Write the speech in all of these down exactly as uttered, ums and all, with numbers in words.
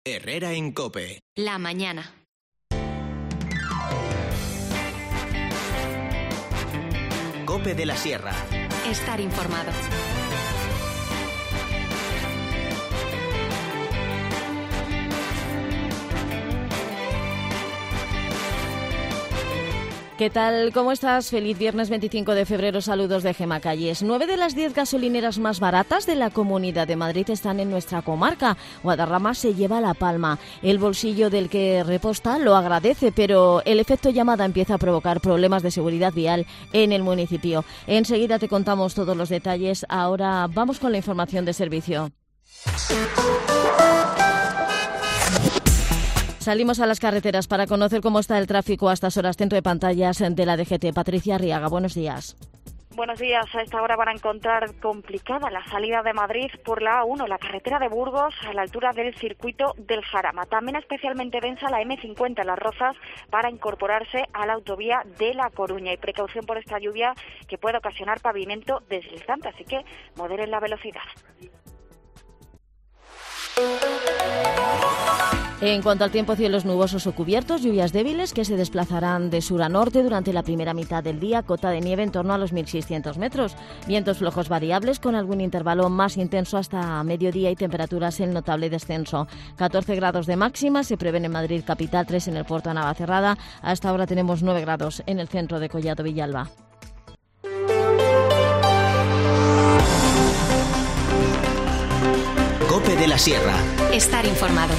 Herrera en COPE. La mañana. COPE de la Sierra. Estar informado. ¿Qué tal? ¿Cómo estás? Feliz viernes veinticinco de febrero. Saludos de Gema Calles. Nueve de las diez gasolineras más baratas de la Comunidad de Madrid están en nuestra comarca. Guadarrama se lleva la palma. El bolsillo del que reposta lo agradece, pero el efecto llamada empieza a provocar problemas de seguridad vial en el municipio. Enseguida te contamos todos los detalles. Ahora vamos con la información de servicio. Salimos a las carreteras para conocer cómo está el tráfico a estas horas. Centro de pantallas de la D G T. Patricia Arriaga, buenos días. Buenos días. A esta hora van a encontrar complicada la salida de Madrid por la A uno, la carretera de Burgos, a la altura del circuito del Jarama. También especialmente densa la eme cincuenta en Las Rozas para incorporarse a la autovía de La Coruña. Y precaución por esta lluvia que puede ocasionar pavimento deslizante, así que moderen la velocidad. En cuanto al tiempo, cielos nubosos o cubiertos, lluvias débiles que se desplazarán de sur a norte durante la primera mitad del día, cota de nieve en torno a los mil seiscientos metros, vientos flojos variables con algún intervalo más intenso hasta mediodía y temperaturas en notable descenso. catorce grados de máxima se prevén en Madrid capital, tres en el puerto de Navacerrada. Hasta ahora tenemos nueve grados en el centro de Collado Villalba. COPE de la Sierra. Estar informado.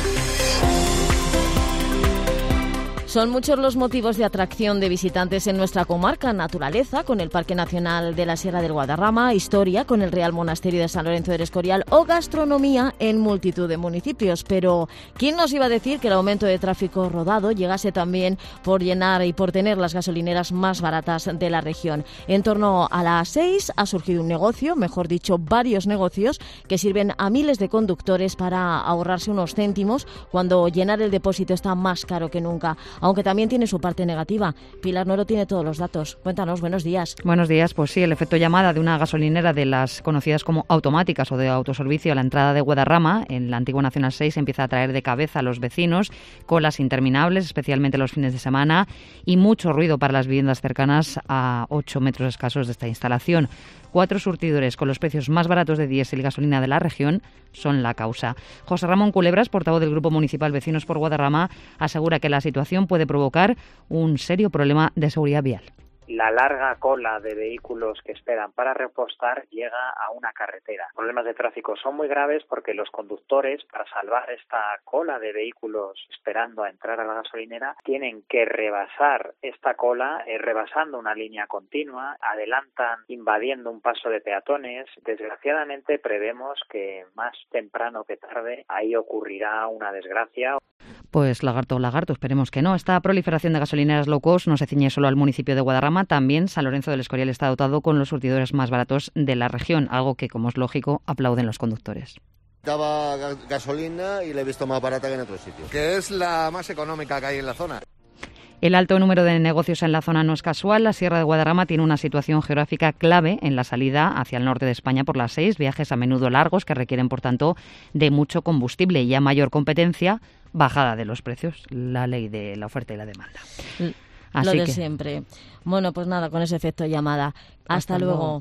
Son muchos los motivos de atracción de visitantes en nuestra comarca: naturaleza, con el Parque Nacional de la Sierra del Guadarrama, historia, con el Real Monasterio de San Lorenzo del Escorial, o gastronomía en multitud de municipios. Pero, ¿quién nos iba a decir que el aumento de tráfico rodado llegase también por llenar y por tener las gasolineras más baratas de la región? En torno a la A seis ha surgido un negocio, mejor dicho, varios negocios, que sirven a miles de conductores para ahorrarse unos céntimos cuando llenar el depósito está más caro que nunca. Aunque también tiene su parte negativa. Pilar Nuero tiene todos los datos. Cuéntanos, buenos días. Buenos días, pues sí, el efecto llamada de una gasolinera de las conocidas como automáticas o de autoservicio a la entrada de Guadarrama, en la antigua Nacional seis, empieza a traer de cabeza a los vecinos, colas interminables, especialmente los fines de semana, y mucho ruido para las viviendas cercanas a ocho metros escasos de esta instalación. Cuatro surtidores con los precios más baratos de diésel y gasolina de la región son la causa. José Ramón Culebras, portavoz del Grupo Municipal Vecinos por Guadarrama, asegura que la situación puede provocar un serio problema de seguridad vial. La larga cola de vehículos que esperan para repostar llega a una carretera. Los problemas de tráfico son muy graves porque los conductores, para salvar esta cola de vehículos esperando a entrar a la gasolinera, tienen que rebasar esta cola, eh, rebasando una línea continua, adelantan invadiendo un paso de peatones. Desgraciadamente prevemos que más temprano que tarde ahí ocurrirá una desgracia. Pues lagarto, lagarto, esperemos que no. Esta proliferación de gasolineras low cost no se ciñe solo al municipio de Guadarrama, también San Lorenzo del Escorial está dotado con los surtidores más baratos de la región, algo que, como es lógico, aplauden los conductores. Daba gasolina y la he visto más barata que en otro sitio. Que es la más económica que hay en la zona. El alto número de negocios en la zona no es casual. La Sierra de Guadarrama tiene una situación geográfica clave en la salida hacia el norte de España por la A seis, viajes a menudo largos que requieren, por tanto, de mucho combustible y a mayor competencia, bajada de los precios, la ley de la oferta y la demanda. Así Lo de que... siempre. Bueno, pues nada, con ese efecto llamada. Hasta, Hasta luego. luego.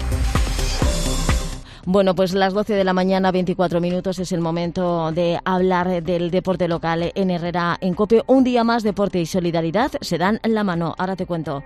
Bueno, pues las doce de la mañana, veinticuatro minutos, es el momento de hablar del deporte local en Herrera en COPE. Un día más, deporte y solidaridad se dan la mano. Ahora te cuento.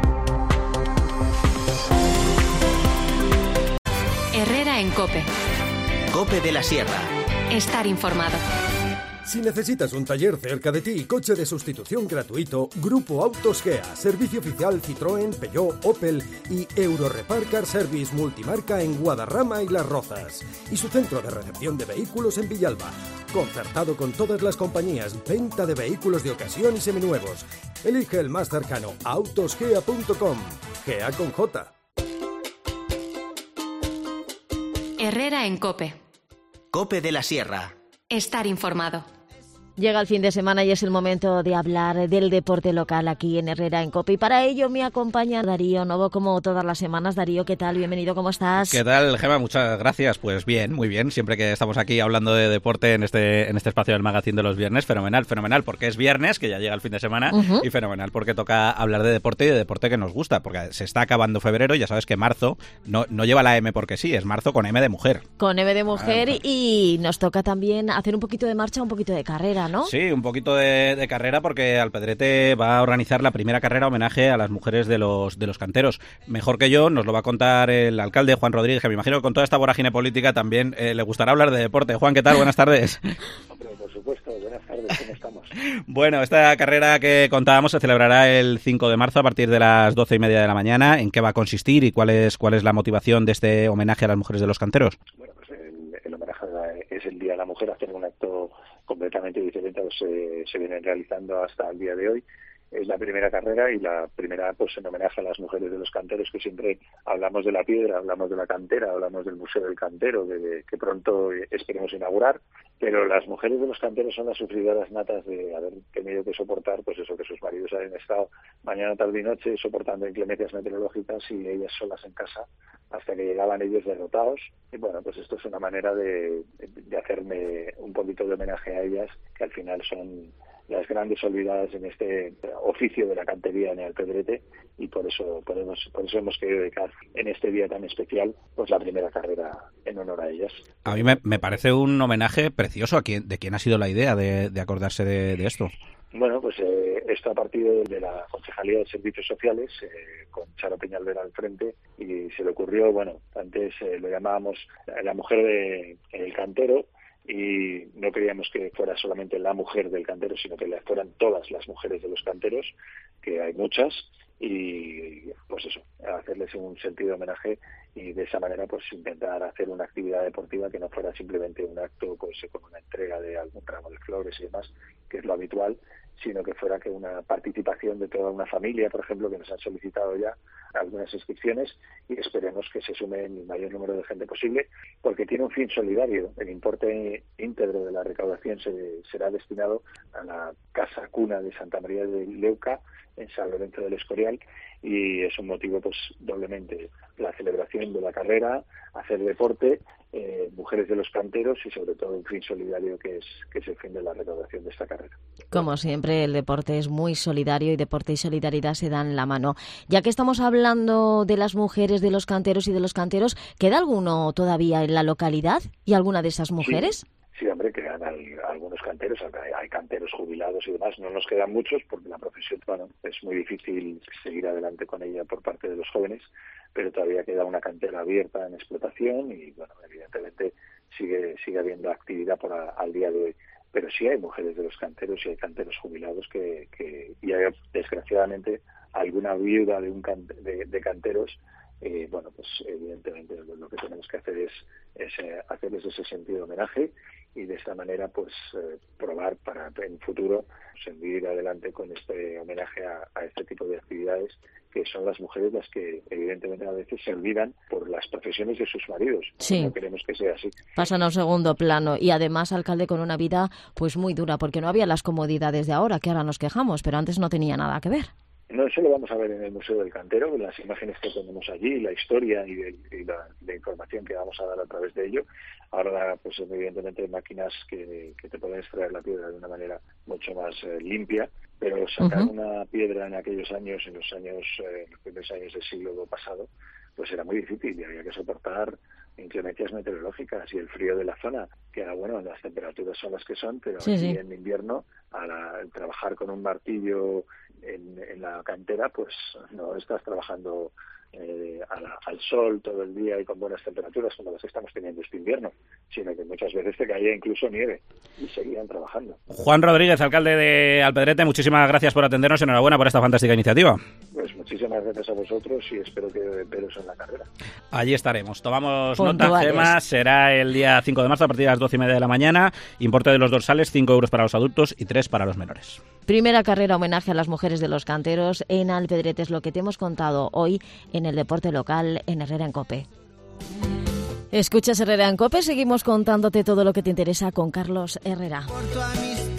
Herrera en COPE. COPE de la Sierra. Estar informado. Si necesitas un taller cerca de ti y coche de sustitución gratuito, Grupo Autos Gea, servicio oficial Citroën, Peugeot, Opel y Eurorepar Car Service multimarca en Guadarrama y Las Rozas. Y su centro de recepción de vehículos en Villalba. Concertado con todas las compañías, venta de vehículos de ocasión y seminuevos. Elige el más cercano, autosgea punto com. Gea con J. Herrera en COPE. COPE de la Sierra. Estar informado. Llega el fin de semana y es el momento de hablar del deporte local aquí en Herrera en COPE. Y para ello me acompaña Darío Novo, como todas las semanas. Darío, ¿qué tal? Bienvenido, ¿cómo estás? ¿Qué tal, Gemma? Muchas gracias. Pues bien, muy bien. Siempre que estamos aquí hablando de deporte en este en este espacio del magazine de los viernes, fenomenal, fenomenal, porque es viernes, que ya llega el fin de semana, uh-huh. y fenomenal porque toca hablar de deporte y de deporte que nos gusta, porque se está acabando febrero y ya sabes que marzo no, no lleva la M porque sí, es marzo con M de mujer. Con M de mujer ah, y nos toca también hacer un poquito de marcha, un poquito de carrera, ¿no? Sí, un poquito De, de carrera, porque Alpedrete va a organizar la primera carrera homenaje a las mujeres de los de los canteros. Mejor que yo nos lo va a contar el alcalde Juan Rodríguez, que me imagino que con toda esta vorágine política también eh, le gustará hablar de deporte. Juan, ¿qué tal? Buenas tardes. Hombre, por supuesto, buenas tardes, ¿cómo estamos? Bueno, esta carrera que contábamos se celebrará el cinco de marzo a partir de las doce y media de la mañana. ¿En qué va a consistir y cuál es cuál es la motivación de este homenaje a las mujeres de los canteros? Bueno, pues el, el homenaje es el Día de la Mujer, hacer un acto completamente diferente a los que se vienen realizando hasta el día de hoy. Es la primera carrera y la primera pues en homenaje a las mujeres de los canteros, que siempre hablamos de la piedra, hablamos de la cantera, hablamos del Museo del Cantero, de, que pronto esperemos inaugurar, pero las mujeres de los canteros son las sufridoras natas de haber tenido que soportar pues eso, que sus maridos hayan estado mañana, tarde y noche soportando inclemencias meteorológicas y ellas solas en casa hasta que llegaban ellos derrotados. Y bueno, pues esto es una manera de, de hacerme un poquito de homenaje a ellas, que al final son las grandes olvidadas en este oficio de la cantería en el Alpedrete, y por eso podemos, por eso hemos querido dedicar en este día tan especial pues la primera carrera en honor a ellas. A mí me, me parece un homenaje precioso. ¿A quién, de quién ha sido la idea de, de acordarse de, de esto? Bueno, pues eh, esto a partir de la Concejalía de Servicios Sociales, eh, con Charo Peñalver al frente, y se le ocurrió, bueno, antes eh, lo llamábamos la mujer de, del cantero, y no queríamos que fuera solamente la mujer del cantero, sino que fueran todas las mujeres de los canteros, que hay muchas, y pues eso, hacerles un sentido de homenaje y de esa manera pues intentar hacer una actividad deportiva que no fuera simplemente un acto pues con una entrega de algún ramo de flores y demás, que es lo habitual, sino que fuera que una participación de toda una familia, por ejemplo, que nos han solicitado ya algunas inscripciones, y esperemos que se sume el mayor número de gente posible, porque tiene un fin solidario. El importe íntegro de la recaudación se, será destinado a la Casa Cuna de Santa María de Leuca, en San Lorenzo del Escorial, y es un motivo pues doblemente la celebración de la carrera, hacer deporte, eh, mujeres de los canteros y sobre todo un fin solidario que es que es el fin de la recaudación de esta carrera. Como siempre, el deporte es muy solidario y deporte y solidaridad se dan la mano. Ya que estamos hablando de las mujeres de los canteros y de los canteros, ¿queda alguno todavía en la localidad y alguna de esas mujeres? Sí. Sí, hombre, quedan algunos canteros, hay canteros jubilados y demás, no nos quedan muchos porque la profesión, bueno, es muy difícil seguir adelante con ella por parte de los jóvenes, pero todavía queda una cantera abierta en explotación y, bueno, evidentemente sigue sigue habiendo actividad por a, al día de hoy. Pero sí hay mujeres de los canteros y hay canteros jubilados que, que y hay, desgraciadamente, alguna viuda de un can, de, de canteros. Eh, bueno, pues evidentemente lo que tenemos que hacer es, es eh, hacerles ese sentido de homenaje y de esta manera pues eh, probar para en futuro seguir adelante con este homenaje a, a este tipo de actividades, que son las mujeres las que evidentemente a veces se olvidan por las profesiones de sus maridos. Sí. No queremos que sea así. Pasan a un segundo plano y además, alcalde, con una vida pues muy dura, porque no había las comodidades de ahora, que ahora nos quejamos, pero antes no tenía nada que ver. No, eso lo vamos a ver en el Museo del Cantero, las imágenes que tenemos allí, la historia y, de, y la, la información que vamos a dar a través de ello. Ahora, pues evidentemente hay máquinas que, que te pueden extraer la piedra de una manera mucho más eh, limpia, pero sacar uh-huh. una piedra en aquellos años, en los años, eh, los primeros años del siglo pasado, pues era muy difícil y había que soportar inclemencias meteorológicas y el frío de la zona, que era bueno, las temperaturas son las que son, pero sí, aquí sí. en invierno, al, al trabajar con un martillo en, en la cantera, pues no estás trabajando eh, a la, al sol todo el día y con buenas temperaturas como las que estamos teniendo este invierno, sino que muchas veces te caía incluso nieve y seguían trabajando. Juan Rodríguez, alcalde de Alpedrete, muchísimas gracias por atendernos y enhorabuena por esta fantástica iniciativa. Pues muchísimas gracias a vosotros y espero que veros en la carrera. Allí estaremos. Tomamos Puntuales. nota, Gemma. Será el día cinco de marzo a partir de las doce y media de la mañana. Importe de los dorsales, cinco euros para los adultos y tres para los menores. Primera carrera homenaje a las mujeres de los canteros en Alpedrete, es lo que te hemos contado hoy en el deporte local en Herrera en COPE. Escuchas Herrera en COPE, seguimos contándote todo lo que te interesa con Carlos Herrera. Por tu amistad.